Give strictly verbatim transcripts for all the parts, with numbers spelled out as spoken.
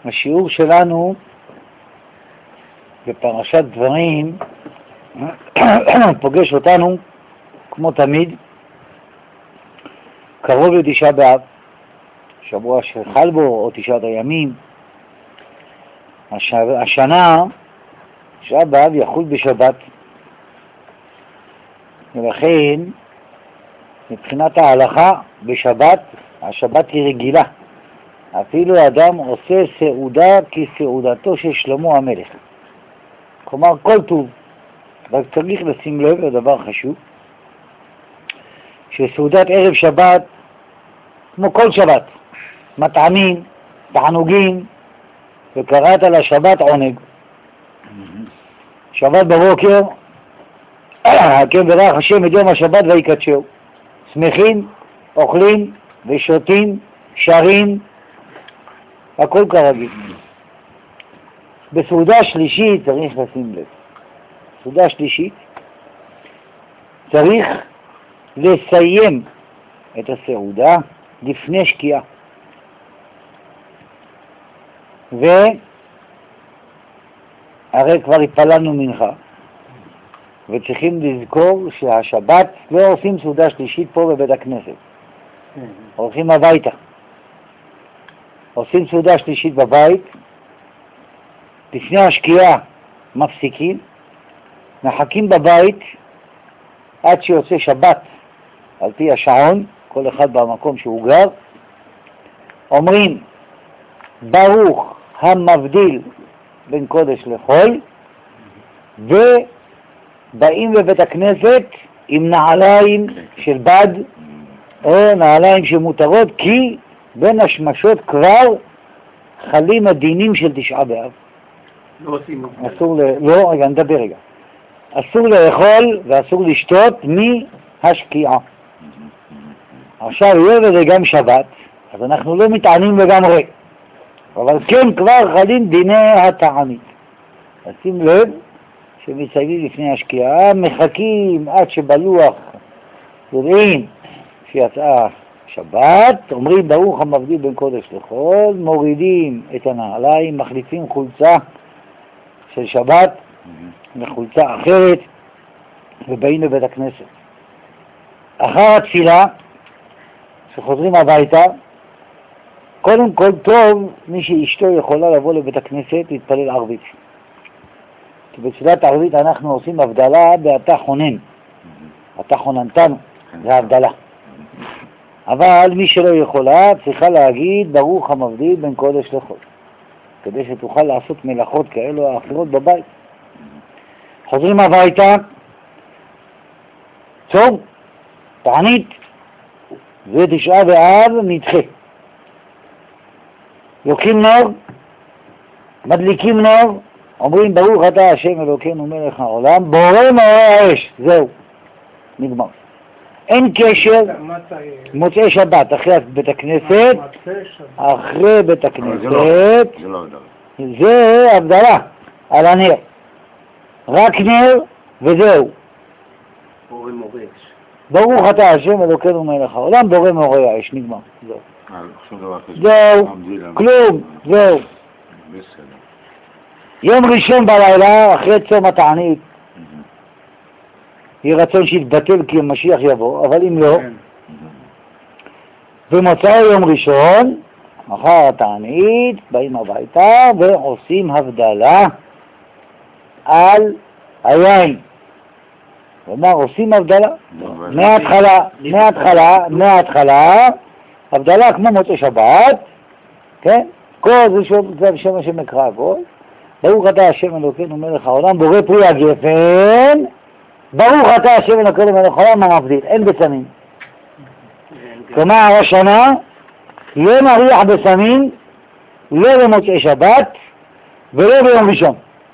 השיעור שלנו בפרשת דברים פוגש אותנו, כמו תמיד, קרוב לתשעה באב, שבוע שחל בו, או תשעת הימים. הש... השנה, תשעה באב יחול בשבת, ולכן מבחינת ההלכה בשבת, השבת היא רגילה. אפילו אדם עושה סעודה כסעודתו של שלמה המלך. כלומר, כל טוב. רק צריך לשים לב לדבר חשוב, שסעודת ערב שבת, כמו כל שבת, מטעמים, תענוגים, וקראת לשבת עונג. שבת בבוקר, כן ברך השם את יום השבת ויקדשהו. שמחים, אוכלים ושותים, שרים, הכל כרגיל. בסעודה שלישית צריך לשים לב. סעודה שלישית צריך לסיים את הסעודה לפני שקיעה. והרי כבר התפללנו מנחה, וצריכים לזכור שהשבת לא עושים סעודה שלישית פה בבית הכנסת. הולכים הביתה. עושים סעודה שלישית בבית, לפני השקיעה מפסיקים, מחכים בבית עד שיוצא שבת על פי השעון, כל אחד במקום שהוא גר, אומרים ברוך המבדיל בין קודש לחול, ובאים לבית הכנסת עם נעליים של בד או נעליים שמותרות, כי בין השמשות כבר חלים הדינים של תשעה באב. לא עושים אסור ל... לא, רגע, נדבר רגע. אסור לאכול ואסור לשתות מהשקיעה. עכשיו, היות וזה גם שבת, אז אנחנו לא מתענים לגמרי. אבל כן, כבר חלים דיני התענית. שים לב שמסיימים לפני השקיעה, מחכים עד שבלוח יודעים שיצאה שבת, אומרים ברוך המבדיל בין קודש לחול, מורידים את הנעליים, מחליפים חולצה של שבת לחולצה אחרת, ובאים לבית הכנסת. אחר התפילה, שחוזרים הביתה, קודם כל טוב מי שאשתו יכולה לבוא לבית הכנסת להתפלל ערבית. כי בתפילת ערבית אנחנו עושים הבדלה באתה חונן. אתה חוננתנו, זה הבדלה. אבל מי שלא יכולה צריכה להגיד ברוך המבדיל בין קודש לחול, כדי שתוכל לעשות מלאכות כאלו או אחרות בבית. חוזרים הביתה, צום, תענית, ותשעה באב נדחה. לוקחים נור, מדליקים נור, אומרים ברוך אתה השם אלוקינו מלך העולם, בורא מאורי האש, זהו, נגמר. אין קשר, מוצאי שבת, אחרי בית הכנסת, אחרי בית הכנסת, זה הבדלה על הנר. רק נר וזהו. בורא מאורי האש. ברוך אתה השם אלוקינו מלך העולם, בורא מאורי האש, נגמר. זהו. זהו, כלום, זהו. יום ראשון בלילה, אחרי צום התענית, יהיה רצון שיתבטל כי המשיח יבוא, אבל אם לא, במוצאי יום ראשון, אחר התענית, באים הביתה ועושים הבדלה על היין. כלומר, עושים הבדלה מההתחלה, מההתחלה, מההתחלה, הבדלה כמו מוצאי שבת, כן? כל זה שם השם מקרא הכל. ברוך אתה השם אלוקינו מלך העולם, בורא פרי הגפן, ברוך אתה השם אלוקינו מלך העולם, מה מבדיל? אין בסמים. כלומר, השנה לא נריח בסמים, לא במוצאי שבת ולא ביום ראשון.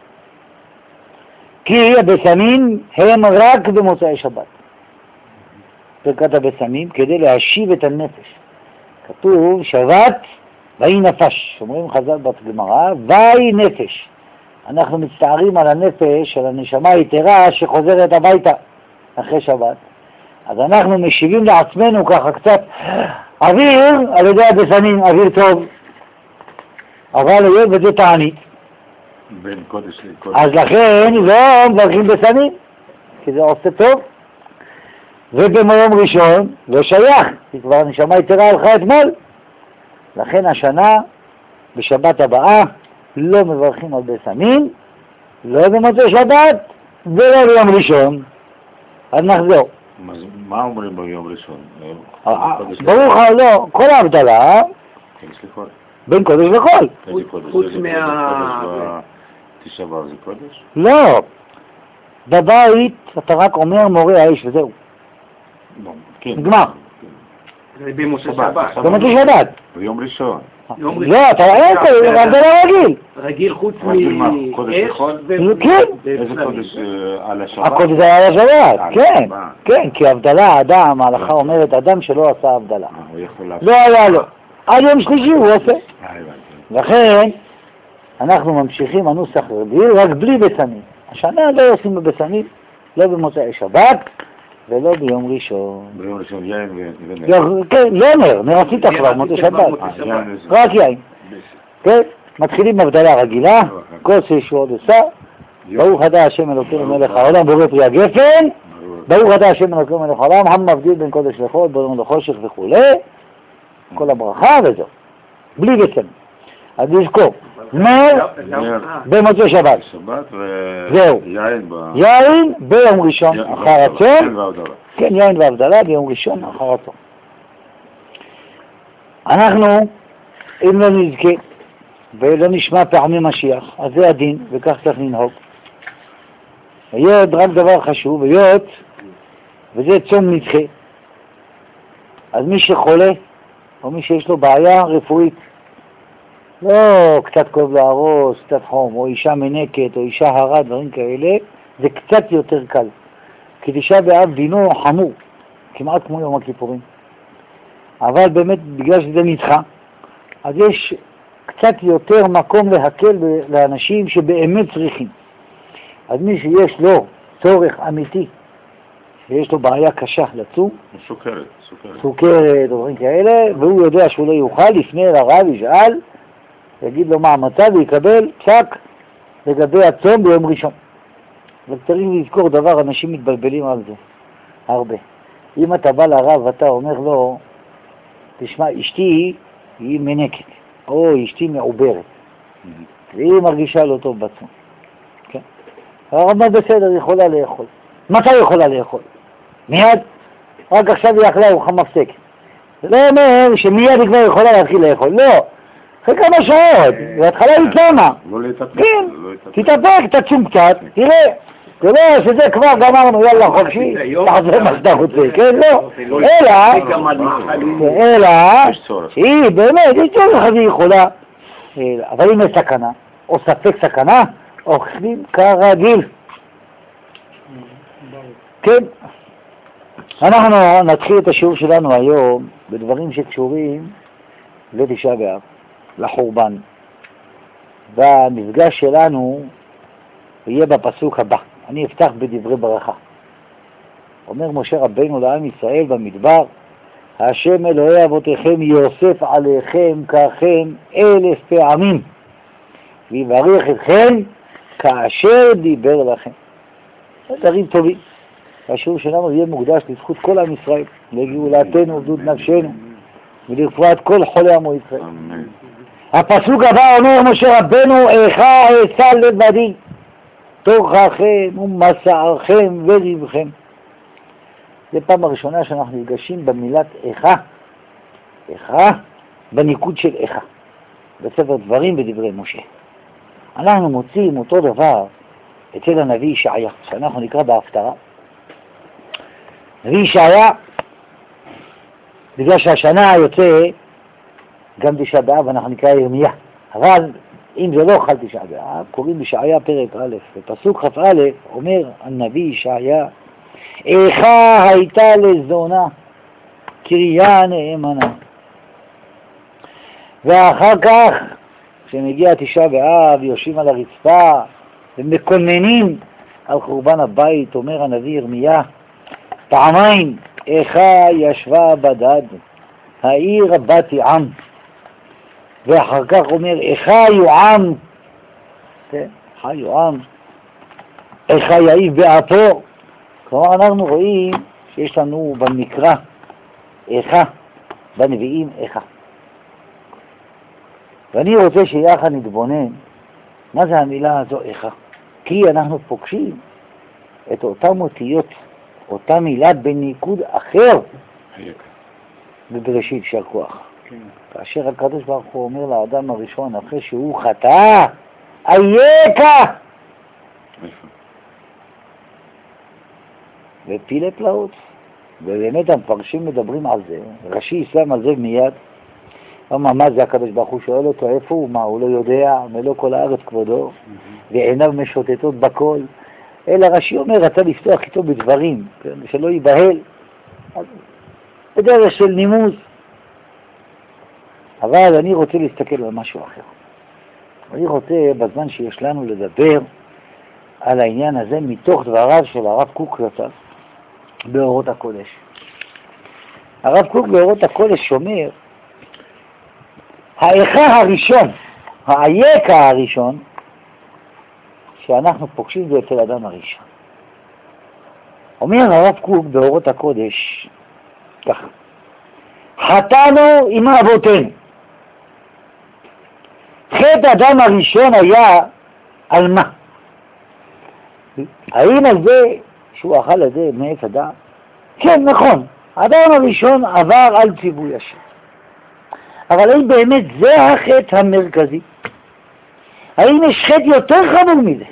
כי הבסמים הם רק במוצאי שבת. ברכת הבסמים כדי להשיב את הנפש. כתוב שבת ואי נפש, אומרים חז"ל בגמרא, ואי נפש. אנחנו מצטערים על הנפש, על הנשמה היתרה שחוזרת הביתה אחרי שבת. אז אנחנו משיבים לעצמנו ככה קצת אוויר על ידי הבסמים, אוויר טוב. אבל היות וזה תענית, בין קודש לקודש. אז לכן לא מברכים בסנים, כי זה עושה טוב. ובמרום ראשון לא שייך, כי כבר הנשמה יתרה הלכה אתמול. לכן השנה, בשבת הבאה, לא מברכים על בסנים, לא במוצאי שבת ולא ביום ראשון. אז נחזור. מה אומרים ביום ראשון? ברוך לא, כל ההבדלה קודש לחול. בין קודש לחול. איזה קודש? חוץ איזה מה- קודש? בתשעה באב זה קודש? לא, בבית אתה רק אומר מורה האש וזהו, לא. כן. נגמר. זה במוצאי שבת, שבת. שבת. במוצאי שבת. ביום ראשון. יום ראשון. לא, אתה אין קודש, הבדלה רגיל. רגיל חוץ רגיל מה? קודש מאש לחול? ו- כן. איזה ובשלבים. קודש אה, על השבת? הקודש זה היה השבת, על כן, השבת. כן, כי הבדלה, אדם, ההלכה אומרת, אדם שלא עשה הבדלה. אה, הוא יכול לעשות. לא היה לו. עד יום שלישי הוא עושה. אה, הבנתי. לכן, אנחנו ממשיכים הנוסח רגיל, רק בלי בסנים. השנה לא עושים בבסנים, לא במוצאי שבת ולא ביום ראשון. ביום ראשון יין ו- ונר. לא, כן, לא נר, נר עשית כבר, מוצאי עשית כבר שבת. מוצאי אה, שבת. יין וזה. רק יין. כן, מתחילים בהבדלה רגילה, כוס ישוע דסה, ברוך אתה השם אלוקינו מלך העולם, בורא פרי הגפן, ברוך אתה השם אלוקינו מלך העולם, המבדיל בין קודש לחול, בין לחושך וכו', כל הברכה וזהו, בלי בסנים. אז נזכור, נר נר. במוצאי שבת, שבת זהו. ויין ב... יין ביום ראשון יין אחר והבדלה. הצום, יין והבדלה. כן, יין והבדלה ביום ראשון אחר הצום. אנחנו, אם לא נזכה ולא נשמע פעמי משיח, אז זה הדין, וכך צריך לנהוג. היות רק דבר חשוב, היות, וזה צום נדחה. אז מי שחולה, או מי שיש לו בעיה רפואית, לא קצת כואב לו הראש, קצת חום, או אישה מנקת, או אישה הרה, דברים כאלה, זה קצת יותר קל. כי תשעה באב דינו חמור, כמעט כמו יום הכיפורים. אבל באמת, בגלל שזה נדחה, אז יש קצת יותר מקום להקל לאנשים שבאמת צריכים. אז מי שיש לו צורך אמיתי, שיש לו בעיה קשה לצום, סוכרת, סוכרת. סוכרת או דברים כאלה, והוא יודע שהוא לא יוכל, יפנה לרב, ישאל, יגיד לו מה המצב, ויקבל פסק לגבי הצום ביום ראשון. וצריך לזכור דבר, אנשים מתבלבלים על זה, הרבה. אם אתה בא לרב ואתה אומר לו, תשמע, אשתי היא מנקת, או אשתי מעוברת, והיא מרגישה לא טוב בצום. כן? הרב אומר בסדר, היא יכולה לאכול. מתי היא יכולה לאכול? מיד? רק עכשיו היא אכלה, הוא מפסק. זה לא אומר שמיד היא כבר יכולה להתחיל לאכול, לא. אחרי כמה שעות, בהתחלה היא צמה. לא להתאפק. כן, לא להתאפק. תתאפק, תצום קצת, תראה. זה לא שזה כבר גמרנו, יאללה חופשי, תעשה מה שאתה רוצה, כן, לא. אלא, אלא, יש צורך. שהיא באמת, יש צורך, אז היא יכולה. אבל אם יש סכנה, או ספק סכנה, אוכלים כרגיל. כן. אנחנו נתחיל את השיעור שלנו היום בדברים שקשורים לתשעה באב, לחורבן. והמפגש שלנו יהיה בפסוק הבא. אני אפתח בדברי ברכה. אומר משה רבנו לעם ישראל במדבר, השם אלוהי אבותיכם יוסף עליכם ככם אלף פעמים, ויברך אתכם כאשר דיבר לכם. זה דברים טובים. השיעור שלנו יהיה מוקדש לזכות כל עם ישראל, לגאולתנו ודוד נפשנו, ולרפואת כל חולי עמו ישראל. אמן. הפסוק הבא אומר משה רבנו, איכה אעשה לבדי, תוככם ומסערכם וריבכם. זה פעם הראשונה שאנחנו נפגשים במילת איכה, איכה, בניקוד של איכה, בספר דברים בדברי משה. אנחנו מוצאים אותו דבר אצל הנביא ישעיה, שאנחנו נקרא בהפטרה. נביא ישעיה, בגלל שהשנה יוצא גם תשעה באב, אנחנו נקרא ירמיה. אבל אם זה לא חל תשעה באב, קוראים ישעיה פרק א', ופסוק כ"א אומר הנביא ישעיה, איכה הייתה לזונה, קריה נאמנה. ואחר כך, כשמגיע תשעה באב, יושבים על הרצפה ומקוננים על חורבן הבית, אומר הנביא ירמיה, פעמיים איכה ישבה בדד, העיר רבת עם. ואחר כך אומר, איכה יועם, כן, איכה יועם, איכה יעיב באפו. כלומר, אנחנו רואים שיש לנו במקרא איכה, בנביאים איכה. ואני רוצה שיחד נתבונן מה זה המילה הזו איכה. כי אנחנו פוגשים את אותם אותיות, אותה מילה בניקוד אחר בבראשית של כוח. כן. כאשר הקדוש ברוך הוא אומר לאדם הראשון אחרי שהוא חטא, אייכה! איפה? ופילי פלאות. ובאמת המפרשים מדברים על זה, רש"י שם על זה מיד. אמר, מה זה הקדוש ברוך הוא? שואל אותו איפה הוא, מה הוא לא יודע, מלוא כל הארץ כבודו, ועיניו משוטטות בכל. אלא רש"י אומר, רצה לפתוח איתו בדברים, כן, שלא ייבהל, בדרך של נימוס. אבל אני רוצה להסתכל על משהו אחר. אני רוצה בזמן שיש לנו לדבר על העניין הזה מתוך דבריו של הרב קוק זצ"ל באורות הקודש. הרב קוק באורות הקודש אומר, האיכה הראשון, האיכה הראשון, שאנחנו פוגשים זה אצל אדם הראשון. אומר הרב קוק באורות הקודש, ככה, חטאנו עם אבותינו. חטא אדם הראשון היה על מה? האם על זה שהוא אכל את זה מעץ הדעת? כן, נכון. האדם הראשון עבר על ציווי השם. אבל האם באמת זה החטא המרכזי? האם יש חטא יותר חמור מזה?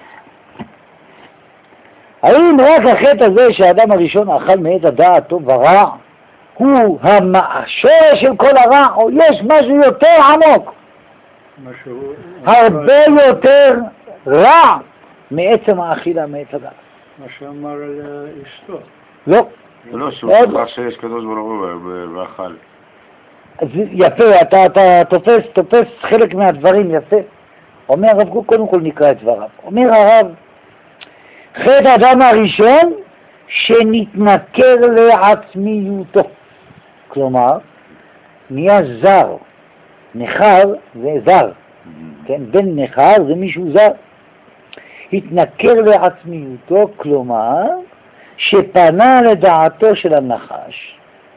האם רק החטא הזה שהאדם הראשון אכל מעץ הדעת טוב ורע הוא המאשר של כל הרע, או יש משהו יותר עמוק? משהו... הרבה יותר רע מעצם האכילה מעץ הדעת. מה שאמר על אשתו. לא. זה לא שהוא עוד שכח שיש קדוש ברוך הוא ואכל. אז יפה, אתה, אתה תופס, תופס חלק מהדברים, יפה. אומר הרב קוק, קודם כל נקרא את דבריו. אומר הרב, חטא האדם הראשון שנתנכר לעצמיותו. כלומר, נהיה זר. נחר זה זר. כן? בן נחר זה מישהו זר. התנכר לעצמיותו, כלומר, שפנה לדעתו של הנחש,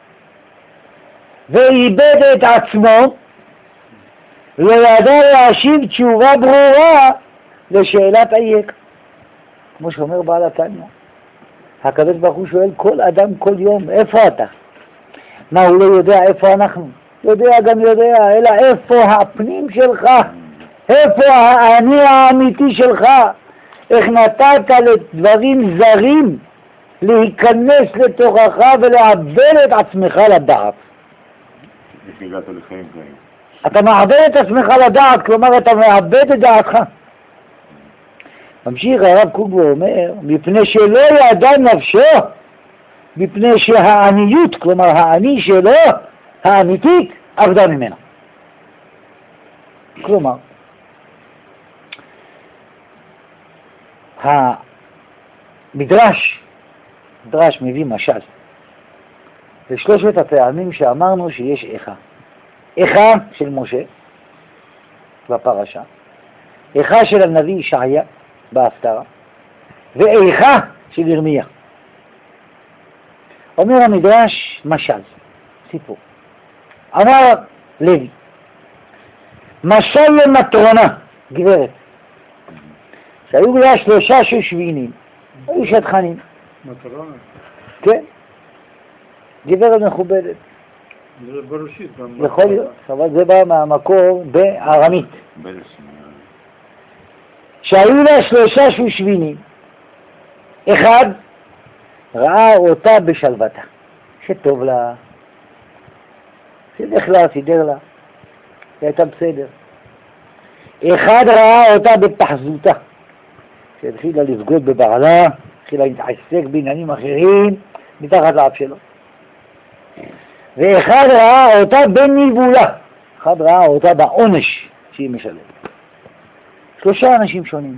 ואיבד את עצמו, וידע להשיב תשובה ברורה לשאלת אייכה. כמו שאומר בעל התניא, הקדוש ברוך הוא שואל כל אדם כל יום, איפה אתה? מה, הוא לא יודע איפה אנחנו? יודע גם יודע, אלא איפה הפנים שלך? איפה האני האמיתי שלך? איך נתת לדברים זרים להיכנס לתוכך ולעבד את עצמך לדעת? איך הגעת לחיים כאלה? אתה מעבד את עצמך לדעת, כלומר אתה מעבד את דעתך. ממשיך הרב קוק ואומר, מפני שלא ידע נפשו, מפני שהעניות, כלומר העני שלו, האמיתית, עבדה ממנה. כלומר, המדרש, מדרש מביא משל, ושלושת הפעמים שאמרנו שיש איכה. איכה של משה בפרשה, איכה של הנביא ישעיה בהפטרה, ואיכה של ירמיה. אומר המדרש משל, סיפור. אמר לוי, משל למטרונה, גברת, שהיו לה שלושה שושבינים, היו שטחנים. מטרונה? כן, גברת מכובדת. זה בראשית. יכול להיות, אבל זה בא מהמקור בארמית. שהיו לה שלושה שושבינים, אחד ראה אותה בשלוותה, שטוב לה, סידך לה, סידר לה, היא הייתה בסדר. אחד ראה אותה בתחזותה, שהתחילה לבגוד בבעלה, התחילה להתעסק בעניינים אחרים מתחת לאף שלו. ואחד ראה אותה בניבולה, אחד ראה אותה בעונש שהיא משלמת. שלושה אנשים שונים.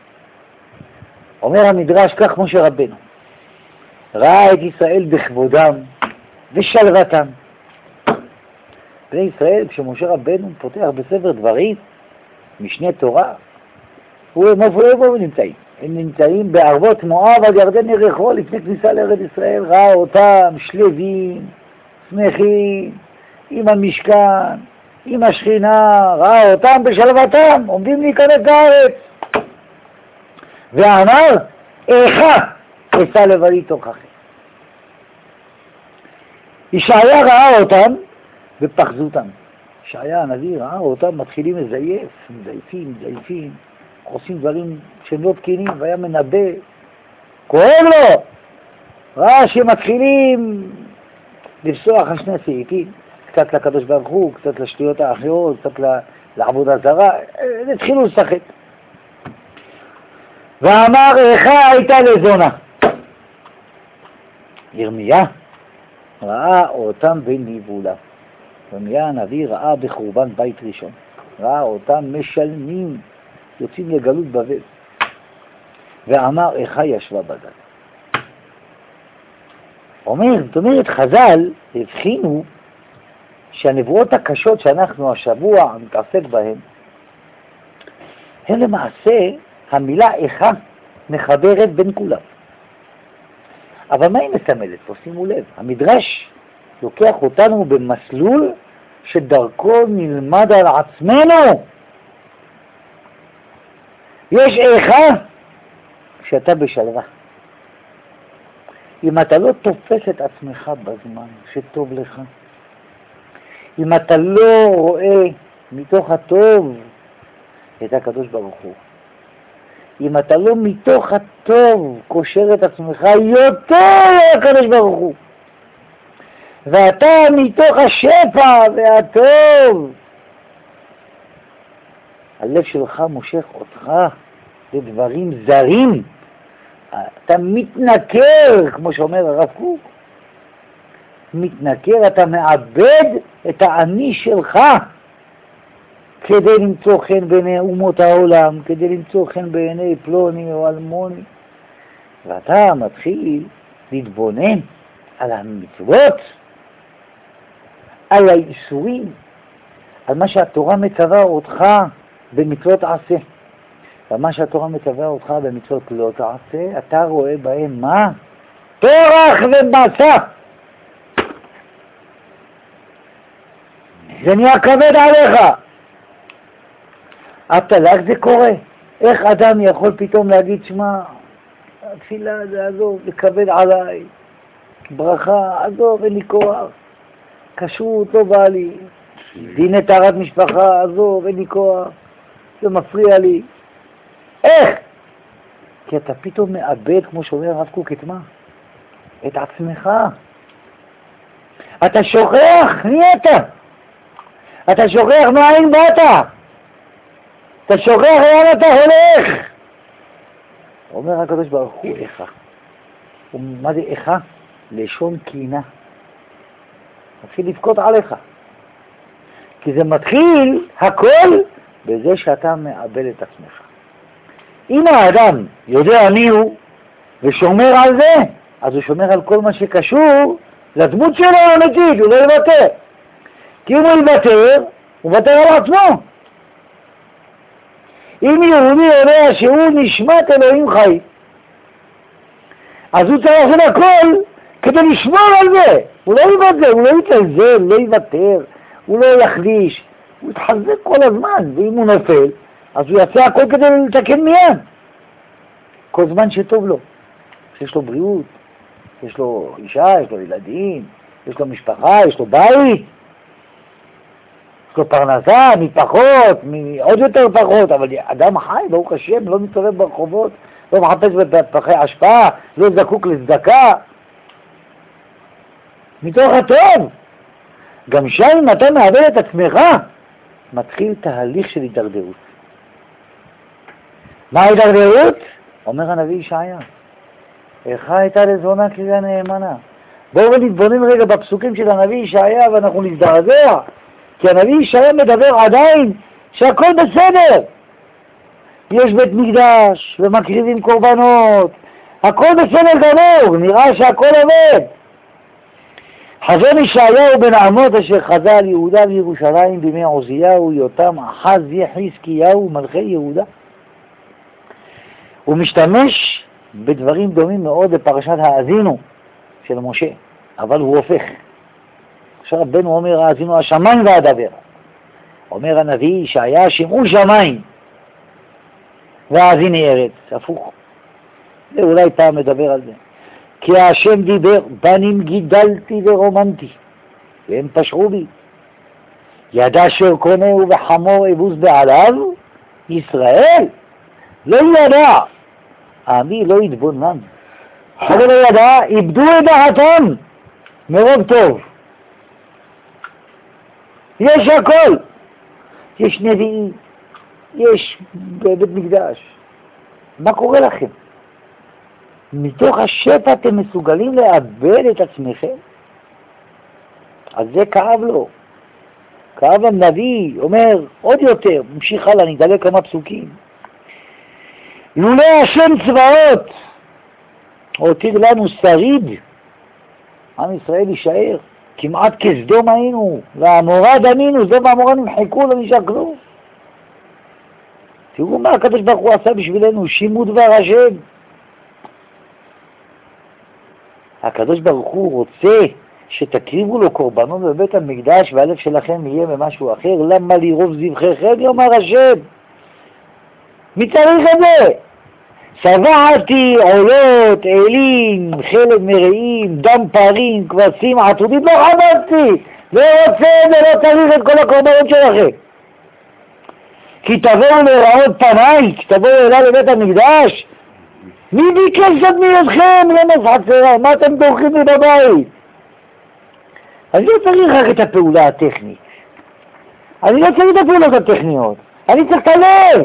אומר המדרש כך משה רבנו, ראה את ישראל בכבודם ושלוותם, בני ישראל, כשמשה רבנו פותח בספר דברים, משנה תורה, הוא איפה הם נמצאים? הם נמצאים בערבות מואב על ירדן יריחו לפני כניסה לארץ ישראל, ראה אותם שלווים, שמחים, עם המשכן, עם השכינה, ראה אותם בשלוותם, עומדים להיכנס לארץ. ואמר, איכה אשא לבדי תוככם. ישעיה ראה אותם ופחזותם. ישעיה הנביא ראה אותם מתחילים לזייף, מזייפים, מזייפים, עושים דברים שהם לא תקינים, והיה מנבא, כואב לו, ראה שמתחילים לפסוח על שני סעיפים, קצת לקדוש ברוך הוא, קצת לשטויות האחרות, קצת לעבודה זרה, התחילו לשחק. ואמר, איכה הייתה לזונה. ירמיה ראה אותם בניבולה. ירמיה הנביא ראה בחורבן בית ראשון. ראה אותם משלמים, יוצאים לגלות בבל. ואמר, איכה ישבה בגן. אומר, זאת אומרת, חז"ל הבחינו שהנבואות הקשות שאנחנו השבוע מתעסק בהן, הן למעשה המילה איכה מחברת בין כולם. אבל מה היא מסמלת פה? שימו לב, המדרש לוקח אותנו במסלול שדרכו נלמד על עצמנו. יש איכה שאתה בשלווה. אם אתה לא תופס את עצמך בזמן שטוב לך, אם אתה לא רואה מתוך הטוב את הקדוש ברוך הוא, אם אתה לא מתוך הטוב קושר את עצמך יותר לקדוש ברוך הוא, ואתה מתוך השפע והטוב, הלב שלך מושך אותך לדברים זרים, אתה מתנכר, כמו שאומר הרב קוק, מתנכר, אתה מאבד את האני שלך כדי למצוא חן בעיני אומות העולם, כדי למצוא חן בעיני פלוני או אלמוני, ואתה מתחיל להתבונן על המצוות, על האיסורים, על מה שהתורה מצווה אותך במצוות עשה, ומה שהתורה מצווה אותך במצוות לא תעשה, אתה רואה בהם מה? טורח ומצה. זה נהיה כבד עליך. התל"ג זה קורה. איך אדם יכול פתאום להגיד, שמה, התפילה זה עזוב, זה כבד עליי, ברכה, עזוב, אין לי כוח, כשרות לא בא לי, דיני טהרת משפחה, עזוב, אין לי כוח, זה מפריע לי. איך? כי אתה פתאום מאבד, כמו שאומר הרב קוק, את מה? את עצמך. אתה שוכח, מי אתה? אתה שוכח מאין באת? אתה שוכח לאן אתה הולך? אומר הקדוש ברוך הוא, איכה. מה זה איכה? לשון קינה. מתחיל לבכות עליך. כי זה מתחיל הכל בזה שאתה מאבד את עצמך. אם האדם יודע מי הוא ושומר על זה, אז הוא שומר על כל מה שקשור לדמות שלו האמיתית, הוא לא יוותר. כי אם הוא יוותר, הוא יוותר על עצמו. אם יהודי יודע שהוא נשמת אלוהים חי, אז הוא צריך לעשות הכל כדי לשמור על זה. הוא לא יוותר, הוא לא יתעזב, הוא לא יוותר, הוא לא יחליש, הוא יתחזק כל הזמן, ואם הוא נופל, אז הוא יעשה הכל כדי לתקן מיד. כל זמן שטוב לו, שיש לו בריאות, יש לו אישה, יש לו ילדים, יש לו משפחה, יש לו בית, יש לו פרנסה, מפחות, מעוד יותר פחות, אבל אדם חי, ברוך השם, לא מסתובב ברחובות, לא מחפש בפחי השפעה, לא זקוק לצדקה. מתוך הטוב. גם שם אם אתה מאבד את עצמך, מתחיל תהליך של הידרדרות. מה ההידרדרות? אומר הנביא ישעיה, איכה הייתה לזונה קריה נאמנה. בואו נתבונן רגע בפסוקים של הנביא ישעיה ואנחנו נזדעזע, כי הנביא ישעיה מדבר עדיין שהכל בסדר. יש בית מקדש ומקריבים קורבנות, הכל בסדר גמור, נראה שהכל עובד. חזון ישעיהו בן עמוס אשר חזה על יהודה וירושלים בימי עוזיהו, יותם, אחז, חזקיהו, מלכי יהודה. הוא משתמש בדברים דומים מאוד בפרשת האזינו של משה, אבל הוא הופך. עכשיו רבנו אומר, האזינו השמיים והדבר. אומר הנביא ישעיה, שמעו שמיים והאזיני ארץ. הפוך. זה אולי פעם מדבר על זה. כי השם דיבר, בנים גידלתי ורומנתי, והם פשעו בי. יד אשר קונהו וחמור אבוס בעליו, ישראל לא ידע, עמי לא יתבונן. אבל לא ידע, איבדו את דעתם מרוב טוב. יש הכל. יש נביאים, יש בית מקדש. מה קורה לכם? מתוך השפע אתם מסוגלים לאבד את עצמכם? אז זה כאב לו. כאב הנביא, אומר עוד יותר, ממשיך הלאה, נדלק כמה פסוקים. לולא השם צבאות, הותיר לנו שריד, עם ישראל יישאר. כמעט כסדום היינו, והמורה דמינו, סדום והמורה נמחקו, לא נשאר כלום. תראו מה הקדוש ברוך הוא עשה בשבילנו, שימו דבר השם. הקדוש ברוך הוא רוצה שתקריבו לו קורבנות בבית המקדש והלב שלכם יהיה במשהו אחר. למה לירוב זבחיכם יאמר השם? מי צריך את זה? שבעתי עולות, אלים, חלב מרעים, דם פרים, כבשים, עתודית, לא חבצתי, לא רוצה ולא צריך את כל הקורבנות שלכם. כי תבואו לראות פניי, תבואו אליי לבית המקדש, מי ביקש זאת מידכם למס חצרה? מה אתם דורכים לי בבית? אני לא צריך רק את הפעולה הטכנית. אני לא צריך את הפעולות הטכניות. אני צריך את הלב.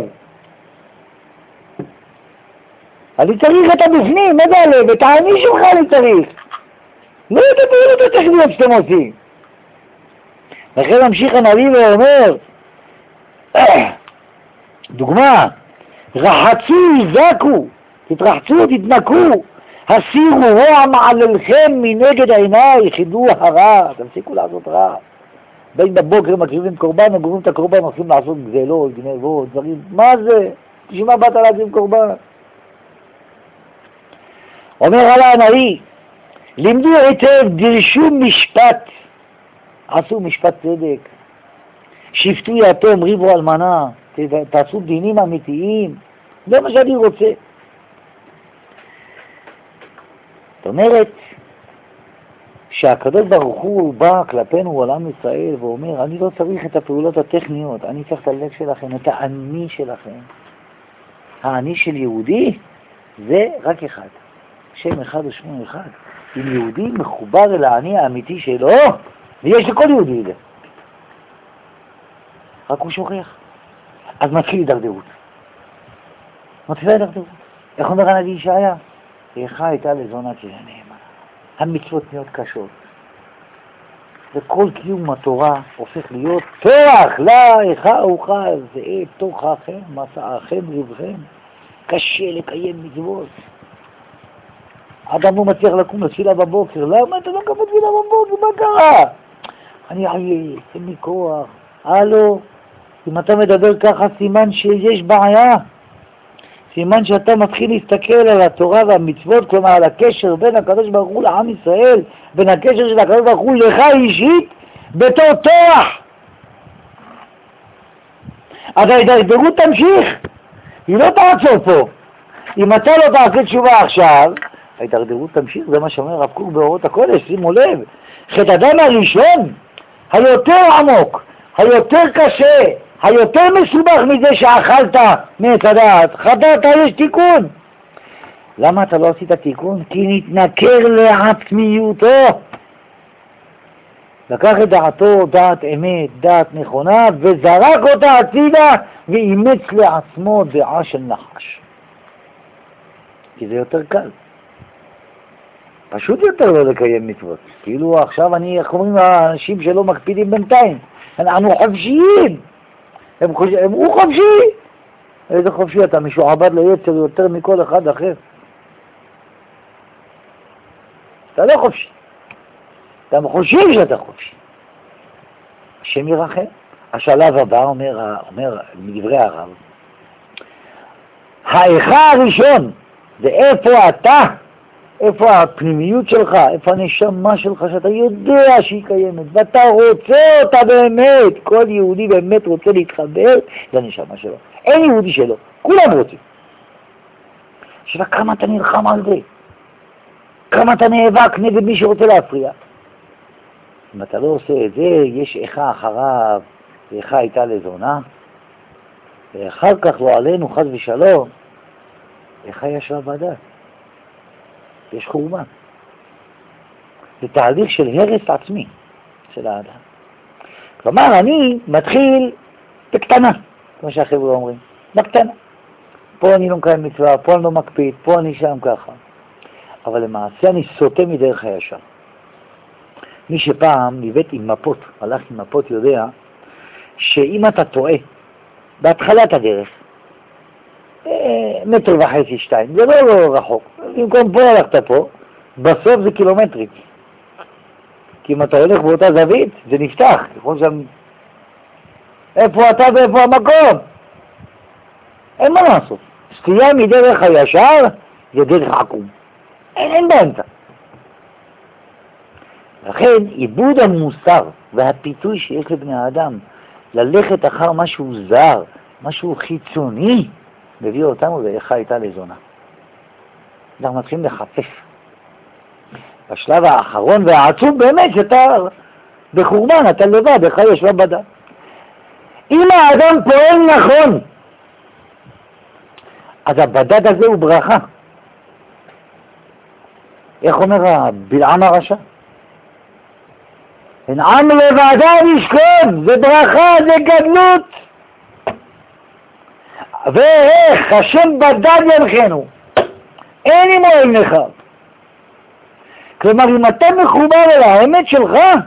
אני צריך את הבפנים, מה זה הלב? את העני שלך אני צריך. לא את הפעולות הטכניות שאתם עושים. לכן ממשיך הנביא ואומר, דוגמה, רחצו, יזעקו, תתרחצו, תתנקו, הסירו רוע מעללכם מנגד עיניי, חידו הרע, תמסיקו לעשות רע. בין בבוקר מקריבים קורבן, גורמים את הקורבן, הולכים לעשות גזלות, גנבות, דברים, מה זה? תשמע, באת להקריב קורבן. אומר עלה הנביא, לימדו היטב, דרשו משפט, עשו משפט צדק, שפטו יתום, ריבו אלמנה, תעשו דינים אמיתיים, זה מה שאני רוצה. זאת אומרת שהקדוש ברוך הוא בא כלפינו עולם ישראל ואומר, אני לא צריך את הפעולות הטכניות, אני צריך את הלב שלכם, את האני שלכם. האני של יהודי זה רק אחד, שם אחד ושמו אחד. אם יהודי מחובר אל האני האמיתי שלו, ויש לכל יהודי את זה, רק הוא שוכח, אז מתחיל הידרדרות. מתחילה הידרדרות. איך אומר הנביא ישעיה? איכה הייתה לזונה תהיה נאמנה. המצוות נהיות קשות. וכל קיום התורה הופך להיות תוח, לה, איכה אוכל, זהה תוככם, מסעכם, ריבכם. קשה לקיים מצוות. אדם לא מצליח לקום לתפילה בבוקר. למה אתה לא קם לתפילה בבוקר? מה קרה? אני עייף, אין לי כוח. הלו, אם אתה מדבר ככה סימן שיש בעיה. סימן שאתה מתחיל להסתכל על התורה והמצוות, כלומר על הקשר בין הקדוש ברוך הוא לעם ישראל, בין הקשר של הקדוש ברוך הוא לך אישית, בתור תוח. אז ההידרדרות תמשיך, היא לא תעצור פה. אם אתה לא תעשה תשובה עכשיו, ההידרדרות תמשיך, זה מה שאומר הרב קוק באורות הקודש, שימו לב. חטא אדם הראשון, היותר עמוק, היותר קשה, היותר מסובך מזה שאכלת מעץ הדעת, חטאת, יש תיקון. למה אתה לא עשית תיקון? כי נתנכר לעצמיותו. לקח את דעתו, דעת אמת, דעת נכונה, וזרק אותה הצידה, ואימץ לעצמו דעה של נחש. כי זה יותר קל. פשוט יותר לא לקיים מצוות. כאילו עכשיו אני, איך אומרים האנשים שלא מקפידים בינתיים, אנחנו חופשיים. הם חוש... הם... הוא חופשי. איזה חופשי? אתה משועבד ליצר יותר מכל אחד אחר. אתה לא חופשי. אתה חושב שאתה חופשי. השם ירחם. השלב הבא אומר, אומר מדברי הרב, האיכה הראשון זה איפה אתה, איפה הפנימיות שלך, איפה הנשמה שלך שאתה יודע שהיא קיימת ואתה רוצה אותה באמת. כל יהודי באמת רוצה להתחבר לנשמה שלו, אין יהודי שלו, כולם רוצים. עכשיו כמה אתה נלחם על זה, כמה אתה נאבק נגד מי שרוצה להפריע. אם אתה לא עושה את זה, יש איכה אחריו, ואיכה הייתה לזונה, ואחר כך לא עלינו חס ושלום, איכה ישבה בדעת. יש חורבן. זה תהליך של הרס עצמי של האדם. כלומר, אני מתחיל בקטנה, כמו שהחבר'ה אומרים, בקטנה. פה אני לא מקיים מצווה, פה אני לא מקפיד, פה אני שם ככה. אבל למעשה אני סוטה מדרך הישר. מי שפעם ניווט עם מפות, הלך עם מפות, יודע שאם אתה טועה בהתחלת הדרך, מטר וחצי, שתיים, זה לא, לא רחוק. במקום פה הלכת פה, בסוף זה קילומטרים. כי אם אתה הולך באותה זווית, זה נפתח. יכול שם... איפה אתה ואיפה המקום? אין מה לעשות. סטייה מדרך הישר זה דרך עקום. אין, אין באמצע. לכן, עיבוד המוסר והפיתוי שיש לבני האדם ללכת אחר משהו זר, משהו חיצוני, מביא אותנו ואיכה הייתה לזונה. אנחנו מתחילים לחפש. בשלב האחרון והעצום באמת שאתה בחורבן, אתה לבד, איכה ישבה בדעת. אם האדם פועל נכון, אז הבדד הזה הוא ברכה. איך אומר בלעם הרשע? אין עם לבדד ישכון, זה ברכה, זה גדלות. ואיך השם בדד ינחנו, אין עם אוהב לך. כלומר, אם אתה מחובר אל האמת שלך,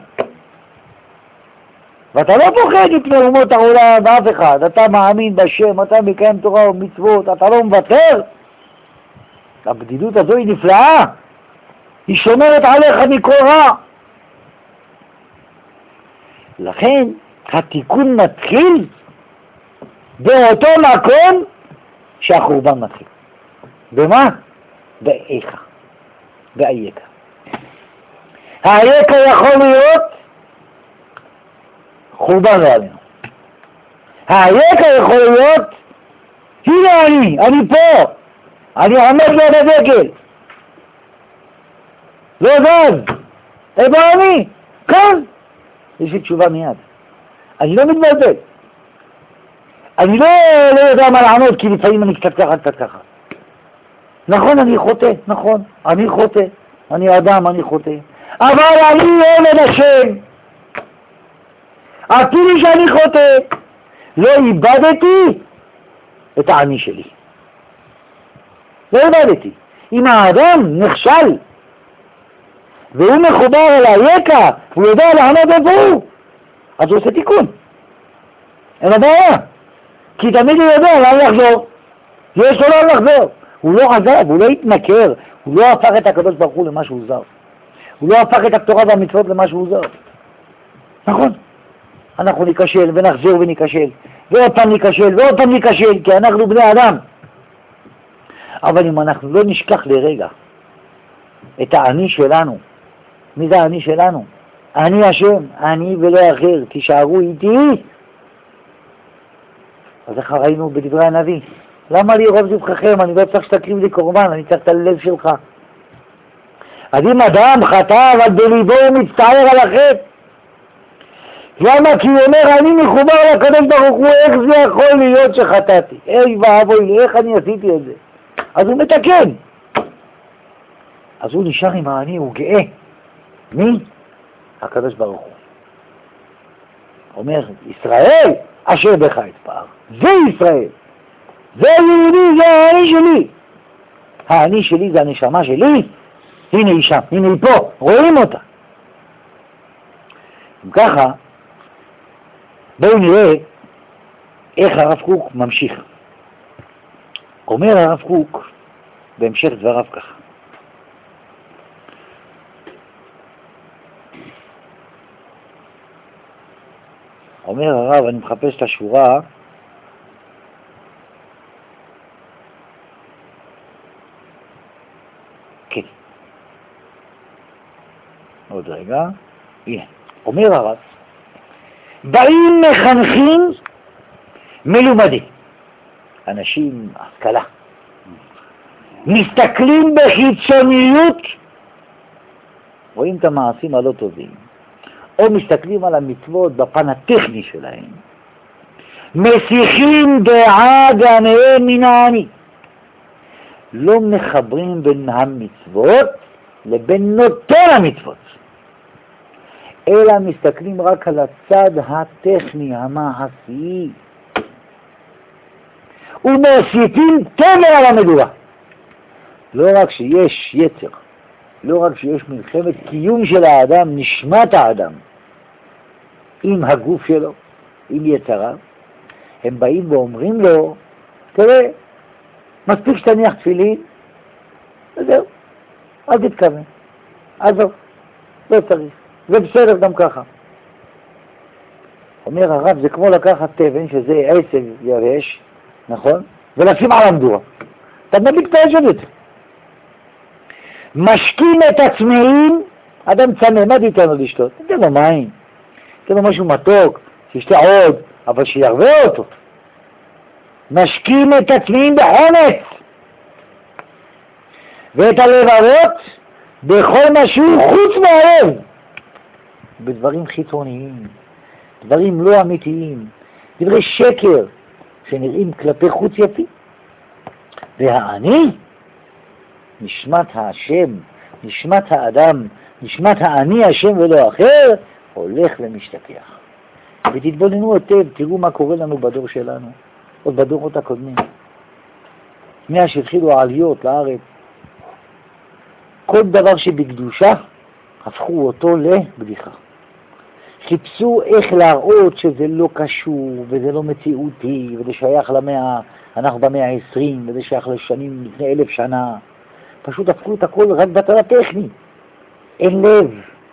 ואתה לא פוחד מפני אומות העולם באף אחד, אתה מאמין בשם, אתה מקיים תורה ומצוות, אתה לא מוותר, הבדידות הזו היא נפלאה, היא שומרת עליך מכל רע. לכן התיקון מתחיל באותו מקום שהחורבן מתחיל. במה? באיכה, באייקה. האייקה יכול להיות חורבן לא עלינו. האייקה יכול להיות, הנה אני, אני פה, אני עומד ליד הדגל, לא זז, איפה אני? כאן. יש לי תשובה מיד. אני לא מתבלבל. אני לא, לא יודע מה לענות, כי לפעמים אני קצת ככה, קצת ככה. נכון, אני חוטא, נכון, אני חוטא, אני אדם, אני חוטא. אבל אני לא מנשם. אפילו שאני חוטא, לא איבדתי את העני שלי. לא איבדתי. אם האדם נכשל, והוא מחובר אל היקע, הוא יודע לעמוד איפה הוא, אז הוא עושה תיקון. אין הבעיה. כי תמיד הוא יודע לאן לחזור. יש לו לאן לחזור. הוא לא עזב, הוא לא התנכר, הוא לא הפך את הקדוש ברוך הוא למשהו זר. הוא לא הפך את התורה והמצוות למשהו זר. נכון. אנחנו ניקשל ונחזור וניקשל, ועוד פעם ניקשל ועוד פעם ניקשל, כי אנחנו בני אדם. אבל אם אנחנו לא נשכח לרגע את העני שלנו, מי זה העני שלנו? אני השם, אני ולא אחר, תישארו איתי. אז איך ראינו בדברי הנביא? למה לי רוב זבחכם? אני לא צריך שתקריב לי קורבן, אני צריך את הלב שלך. אז אם אדם חטא, אבל בליבו הוא מצטער על החטא. למה? כי הוא אומר, אני מחובר לקדוש ברוך הוא, איך זה יכול להיות שחטאתי? אי ואבוי לי, איך אני עשיתי את זה? אז הוא מתקן. אז הוא נשאר עם העני, הוא גאה. מי? הקדוש ברוך הוא. אומר, ישראל אשר בך יתפאר. זה ישראל. זה יהודי, זה העני שלי. העני שלי זה הנשמה שלי. הנה היא שם, הנה היא פה, רואים אותה. אם ככה, בואו נראה איך הרב קוק ממשיך. אומר הרב קוק בהמשך דבריו ככה. אומר הרב, אני מחפש את השורה, כן, עוד רגע, הנה, אומר הרב, באים מחנכים מלומדים, אנשים, השכלה, מסתכלים בחיצוניות, רואים את המעשים הלא טובים, או מסתכלים על המצוות בפן הטכני שלהם, מסיחים דעה גניהם מן העני, לא מחברים בין המצוות לבין נותן המצוות, אלא מסתכלים רק על הצד הטכני, המעשי, ומוסיפים תמר על המדורה. לא רק שיש יצר, לא רק שיש מלחמת קיום של האדם, נשמת האדם, עם הגוף שלו, עם יצריו, הם באים ואומרים לו, תראה, מספיק שתניח תפילין, וזהו, אל תתכוון, עזוב, לא צריך, זה בסדר גם ככה. אומר הרב, זה כמו לקחת תבן, שזה עשב יבש, נכון? ולשים על המדורה. אתה מדליק את האש הזה. משקים את עצמאים, אדם צמא, מה תיתן לו לשתות? תיתן לו מים, תיתן לו משהו מתוק, שישתה עוד, אבל שירווה אותו. משקים את עצמאים בחומץ, ואת הלבבות בכל משהו חוץ מהלב, בדברים חיצוניים, דברים לא אמיתיים, דברי שקר, שנראים כלפי חוץ יפי. והאני, נשמת השם, נשמת האדם, נשמת האני השם ולא אחר, הולך ומשתכח. ותתבוננו היטב, תראו מה קורה לנו בדור שלנו, עוד בדורות הקודמים. מאז שהתחילו העליות לארץ, כל דבר שבקדושה, הפכו אותו לבדיחה. חיפשו איך להראות שזה לא קשור, וזה לא מציאותי, וזה שייך למאה, אנחנו במאה העשרים, וזה שייך לשנים לפני אלף שנה. פשוט הפכו את הכל רק בצד הטכני. אין לב.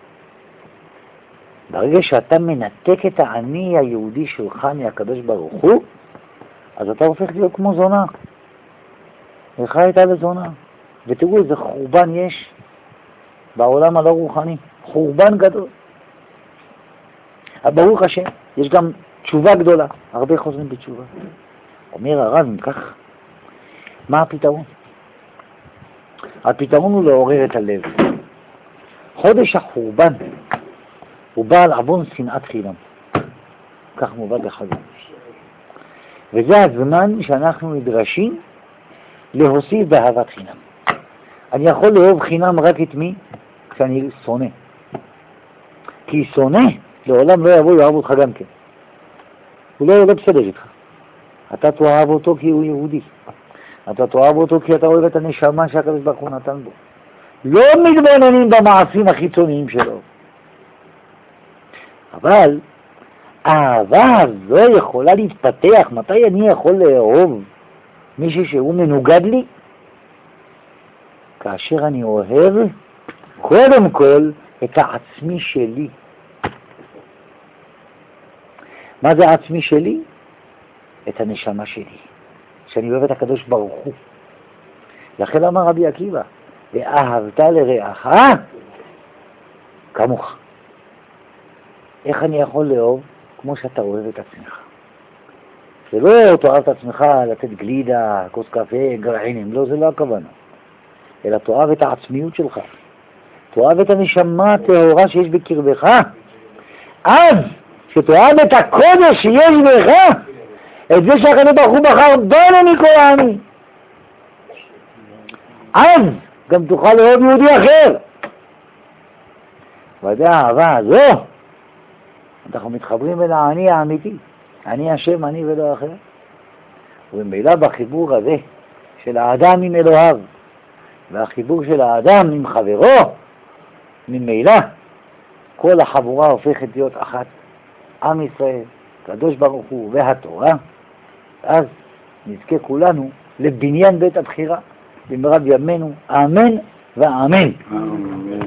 ברגע שאתה מנתק את העני היהודי שלך מהקדוש ברוך הוא, אז אתה הופך להיות כמו זונה. לך הייתה לזונה. ותראו איזה חורבן יש בעולם הלא רוחני. חורבן גדול. ברוך השם, יש גם תשובה גדולה, הרבה חוזרים בתשובה. אומר הרב, אם כך, מה הפתרון? הפתרון הוא לעורר את הלב. חודש החורבן הוא בא על עוון שנאת חינם. כך מובא בחז"ל. וזה הזמן שאנחנו נדרשים להוסיף באהבת חינם. אני יכול לאהוב חינם רק את מי? כשאני שונא. כי שונא לעולם לא יבוא לאהוב אותך גם כן. הוא לא יהיה בסדר איתך. אתה תאהב אותו כי הוא יהודי. אתה תאהב אותו כי אתה אוהב את הנשמה שהקדוש ברוך הוא נתן בו. לא מתבוננים במעשים החיצוניים שלו. אבל האהבה הזו יכולה להתפתח. מתי אני יכול לאהוב מישהו שהוא מנוגד לי? כאשר אני אוהב קודם כל את העצמי שלי. מה זה העצמי שלי? את הנשמה שלי, שאני אוהב את הקדוש ברוך הוא. לכן אמר רבי עקיבא, ואהבת לרעך כמוך. איך אני יכול לאהוב? כמו שאתה אוהב את עצמך. זה לא תאהב את עצמך לתת גלידה, כוס קפה, גרעינים, לא, זה לא הכוונה. אלא תאהב את העצמיות שלך. תאהב את הנשמה הטהורה שיש בקרבך. אז שתאהב את הקודש שיש בך, את זה שהקדוש ברוך הוא בחר בנו מכל העמים. אז גם תוכל לאהוב יהודי אחר. ועדי האהבה הזו, אנחנו מתחברים אל העני האמיתי. אני השם, אני ולא אחר. וממילא בחיבור הזה של האדם עם אלוהיו, והחיבור של האדם עם חברו, ממילא כל החבורה הופכת להיות אחת. עם ישראל, קדוש ברוך הוא והתורה, אז נזכה כולנו לבניין בית הבחירה, במרב ימינו, אמן ואמן. אמן.